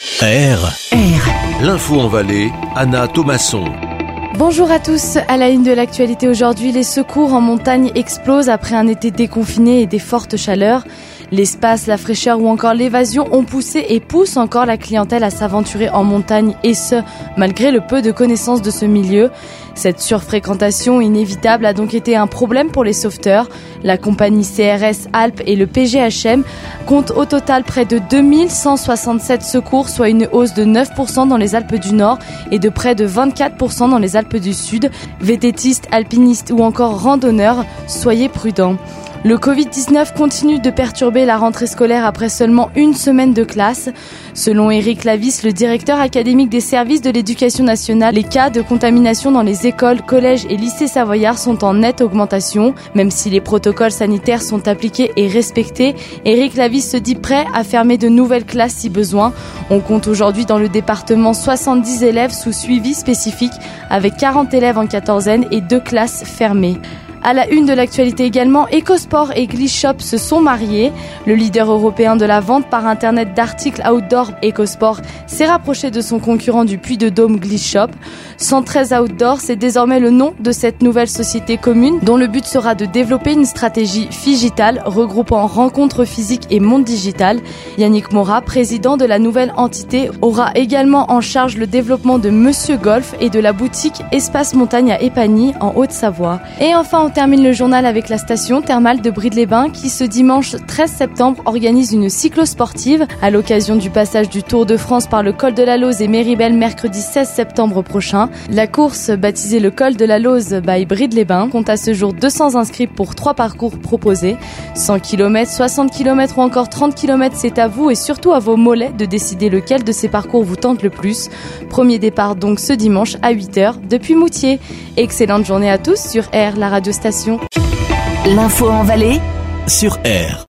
L'info en Valais, Anna Thomasson. Bonjour à tous, à la une de l'actualité aujourd'hui, les secours en montagne explosent après un été déconfiné et des fortes chaleurs. L'espace, la fraîcheur ou encore l'évasion ont poussé et poussent encore la clientèle à s'aventurer en montagne et ce, malgré le peu de connaissances de ce milieu. Cette surfréquentation inévitable a donc été un problème pour les sauveteurs. La compagnie CRS Alpes et le PGHM comptent au total près de 2167 secours, soit une hausse de 9% dans les Alpes du Nord et de près de 24% dans les Alpes du Sud. Vététistes, alpinistes ou encore randonneurs, soyez prudents. Le Covid-19 continue de perturber la rentrée scolaire après seulement une semaine de classe. Selon Éric Lavis, le directeur académique des services de l'éducation nationale, les cas de contamination dans les écoles, collèges et lycées savoyards sont en nette augmentation. Même si les protocoles sanitaires sont appliqués et respectés, Éric Lavis se dit prêt à fermer de nouvelles classes si besoin. On compte aujourd'hui dans le département 70 élèves sous suivi spécifique, avec 40 élèves en quatorzaine et 2 classes fermées. À la une de l'actualité également, EcoSport et Glishop se sont mariés. Le leader européen de la vente par internet d'articles outdoor, EcoSport, s'est rapproché de son concurrent du Puy-de-Dôme Glishop. 113 Outdoor, c'est désormais le nom de cette nouvelle société commune dont le but sera de développer une stratégie phygital regroupant rencontres physiques et monde digital. Yannick Morat, président de la nouvelle entité, aura également en charge le développement de Monsieur Golf et de la boutique Espace Montagne à Épagny en Haute-Savoie. Et enfin, on termine le journal avec la station thermale de Brides-les-Bains qui ce dimanche 13 septembre organise une cyclosportive à l'occasion du passage du Tour de France par le col de la Lauze et Méribel mercredi 16 septembre prochain. La course, baptisée le col de la Lauze by Brides-les-Bains, compte à ce jour 200 inscrits pour 3 parcours proposés. 100 km, 60 km ou encore 30 km, c'est à vous et surtout à vos mollets de décider lequel de ces parcours vous tente le plus. Premier départ donc ce dimanche à 8h depuis Moutier. Excellente journée à tous sur R, la radio station. L'info en Valais Sur R.